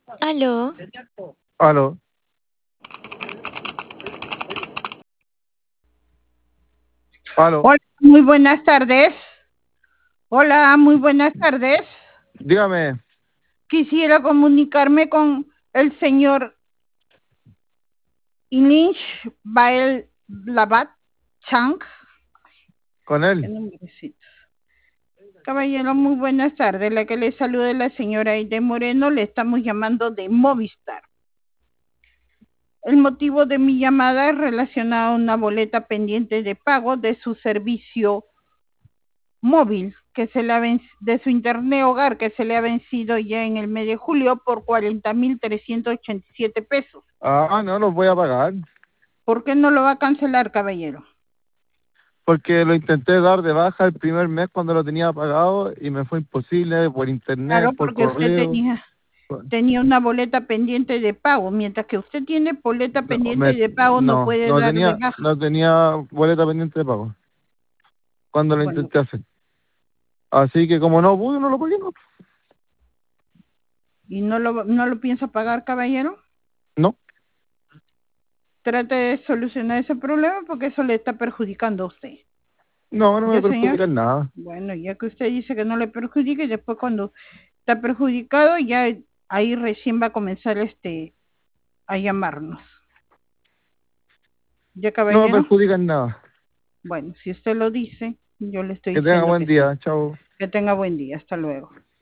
Aló. Aló. Aló. Hola, muy buenas tardes. Hola, muy buenas tardes. Dígame. Quisiera comunicarme con el señor Inish Bael Labat Chang. Con Qué él. nombrecito. Caballero, muy buenas tardes. La que le saluda es la señora Aide Moreno. Le estamos llamando de Movistar. El motivo de mi llamada es relacionado a una boleta pendiente de pago de su servicio móvil que se le ha de su internet hogar que se le ha vencido ya en el mes de julio por 40.387 pesos. Ah, no los voy a pagar. ¿Por qué no lo va a cancelar, caballero? Porque lo intenté dar de baja el primer mes cuando lo tenía pagado y me fue imposible por internet, Claro, por porque usted correo. tenía una boleta pendiente de pago. Mientras que usted tiene boleta No, pendiente de pago, no puede no dar de tenía, baja. no tenía boleta pendiente de pago cuando lo Bueno, intenté hacer. Así que como no pude, no lo pagué, no. ¿y no lo piensa pagar, caballero? No, Trate de solucionar ese problema porque eso le está perjudicando a usted. no me ¿Ya, señor? perjudica en nada. Bueno, ya que usted dice que no le perjudica y después cuando está perjudicado ya ahí recién va a comenzar a llamarnos. ¿Ya, No me caballero? perjudica en nada. Bueno, si usted lo dice, yo le estoy Que tenga diciendo buen que sí. día. Chao. Que tenga buen día. Hasta luego.